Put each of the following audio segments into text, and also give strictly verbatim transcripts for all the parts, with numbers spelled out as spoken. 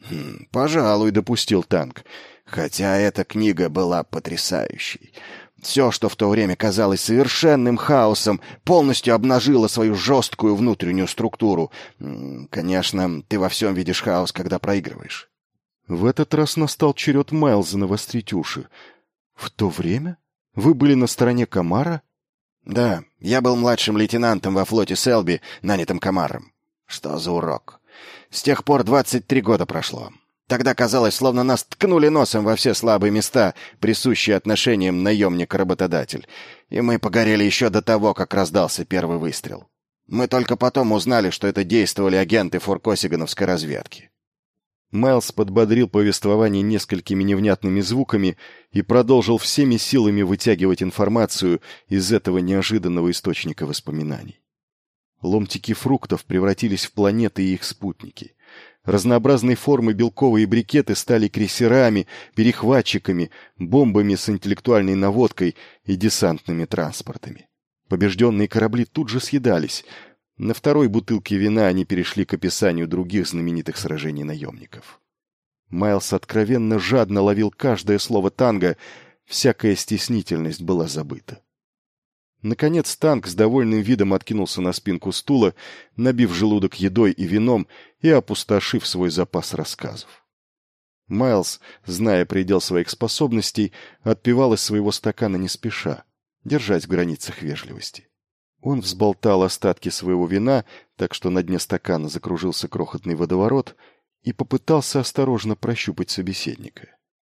Хм, «Пожалуй», — допустил Танк. «Хотя эта книга была потрясающей. Все, что в то время казалось совершенным хаосом, полностью обнажило свою жесткую внутреннюю структуру. Конечно, ты во всем видишь хаос, когда проигрываешь». В этот раз настал черед Майлза навострить уши. «В то время? Вы были на стороне Камара?» «Да, я был младшим лейтенантом во флоте Селби, нанятым Камаром. Что за урок? С тех пор двадцать три года прошло. Тогда казалось, словно нас ткнули носом во все слабые места, присущие отношениям наемник-работодатель. И мы погорели еще до того, как раздался первый выстрел. Мы только потом узнали, что это действовали агенты форкосигановской разведки». Майлз подбодрил повествование несколькими невнятными звуками и продолжил всеми силами вытягивать информацию из этого неожиданного источника воспоминаний. Ломтики фруктов превратились в планеты и их спутники. Разнообразной формы белковые брикеты стали крейсерами, перехватчиками, бомбами с интеллектуальной наводкой и десантными транспортами. Побежденные корабли тут же съедались. На второй бутылке вина они перешли к описанию других знаменитых сражений наемников. Майлз откровенно жадно ловил каждое слово Танга, всякая стеснительность была забыта. Наконец Танк с довольным видом откинулся на спинку стула, набив желудок едой и вином и опустошив свой запас рассказов. Майлз, зная предел своих способностей, отпивал из своего стакана не спеша, держась в границах вежливости. Он взболтал остатки своего вина, так что на дне стакана закружился крохотный водоворот, и попытался осторожно прощупать собеседника.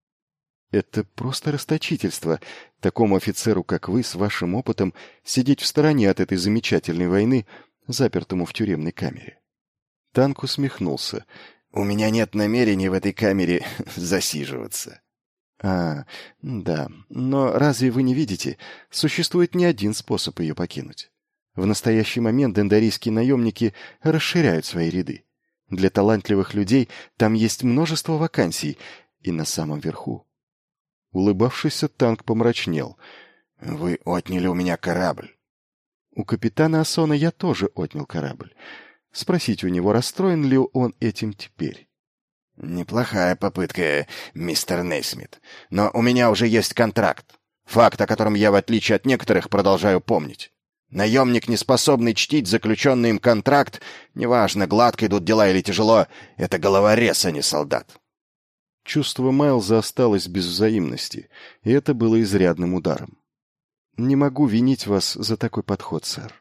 «Это просто расточительство, такому офицеру, как вы, с вашим опытом, сидеть в стороне от этой замечательной войны, запертому в тюремной камере». Танк усмехнулся. «У меня нет намерения в этой камере засиживаться». «А, да, но разве вы не видите, существует не один способ ее покинуть? В настоящий момент дендарийские наемники расширяют свои ряды. Для талантливых людей там есть множество вакансий, и на самом верху». Улыбавшийся Танк помрачнел. «Вы отняли у меня корабль». «У капитана Асона я тоже отнял корабль. Спросите у него, расстроен ли он этим теперь». «Неплохая попытка, мистер Нейсмит. Но у меня уже есть контракт. Факт, о котором я, в отличие от некоторых, продолжаю помнить. Наемник, не способный чтить заключенный им контракт, неважно, гладко идут дела или тяжело, это головорез, а не солдат». Чувство Майлза осталось без взаимности, и это было изрядным ударом. «Не могу винить вас за такой подход, сэр».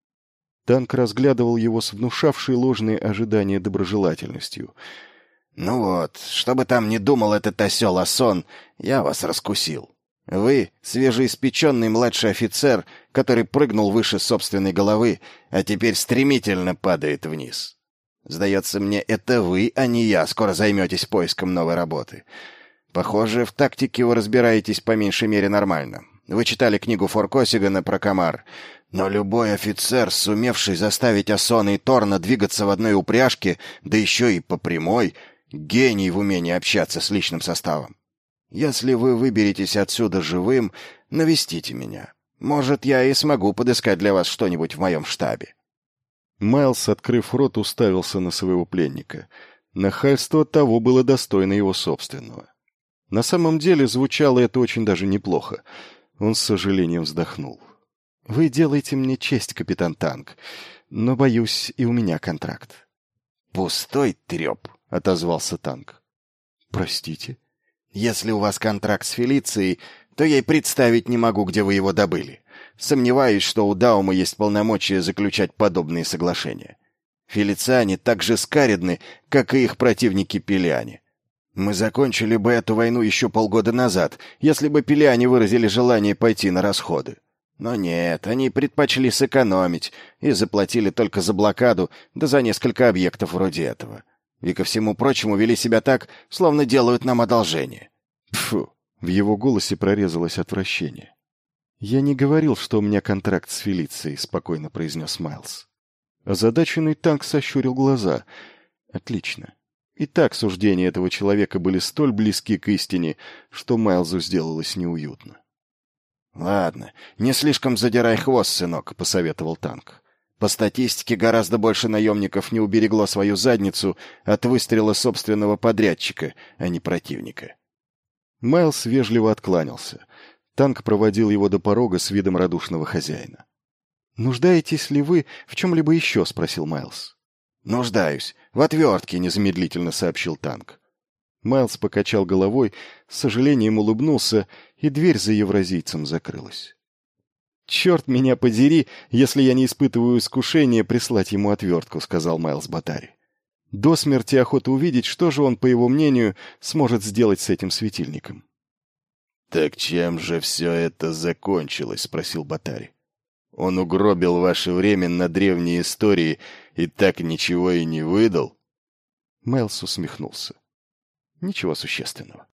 Танк разглядывал его с внушавшей ложные ожидания доброжелательностью. «Ну вот, что бы там ни думал этот осел Асон, я вас раскусил. Вы — свежеиспеченный младший офицер, который прыгнул выше собственной головы, а теперь стремительно падает вниз. Сдается мне, это вы, а не я, скоро займетесь поиском новой работы. Похоже, в тактике вы разбираетесь по меньшей мере нормально. Вы читали книгу Форкосигана про Камар, но любой офицер, сумевший заставить Асона и Торна двигаться в одной упряжке, да еще и по прямой, гений в умении общаться с личным составом. Если вы выберетесь отсюда живым, навестите меня. Может, я и смогу подыскать для вас что-нибудь в моем штабе». Майлз, открыв рот, уставился на своего пленника. Нахальство того было достойно его собственного. На самом деле звучало это очень даже неплохо. Он с сожалением вздохнул. «Вы делаете мне честь, капитан Танк, но, боюсь, и у меня контракт». «Пустой треп», — отозвался Танк. «Простите?» «Если у вас контракт с Фелицией, то я и представить не могу, где вы его добыли. Сомневаюсь, что у Даума есть полномочия заключать подобные соглашения. Фелициане так же скаредны, как и их противники-пелиане. Мы закончили бы эту войну еще полгода назад, если бы пелиане выразили желание пойти на расходы. Но нет, они предпочли сэкономить и заплатили только за блокаду, да за несколько объектов вроде этого. И ко всему прочему вели себя так, словно делают нам одолжение». Пфу, в его голосе прорезалось отвращение. «Я не говорил, что у меня контракт с Фелицией», — спокойно произнес Майлз. Озадаченный Танк сощурил глаза. «Отлично. Итак, суждения этого человека были столь близки к истине, что Майлзу сделалось неуютно». «Ладно, не слишком задирай хвост, сынок», — посоветовал Танк. По статистике, гораздо больше наемников не уберегло свою задницу от выстрела собственного подрядчика, а не противника. Майлз вежливо откланялся. Танк проводил его до порога с видом радушного хозяина. «Нуждаетесь ли вы в чем-либо еще?» — спросил Майлз. «Нуждаюсь. В отвертке», — незамедлительно сообщил Танк. Майлз покачал головой, с сожалением улыбнулся, и дверь за евразийцем закрылась. «Черт меня подери, если я не испытываю искушения прислать ему отвертку», — сказал Майлз Ботари. «До смерти охота увидеть, что же он, по его мнению, сможет сделать с этим светильником». «Так чем же все это закончилось?» — спросил Ботари. «Он угробил ваше время на древние истории и так ничего и не выдал?» Майлз усмехнулся. «Ничего существенного.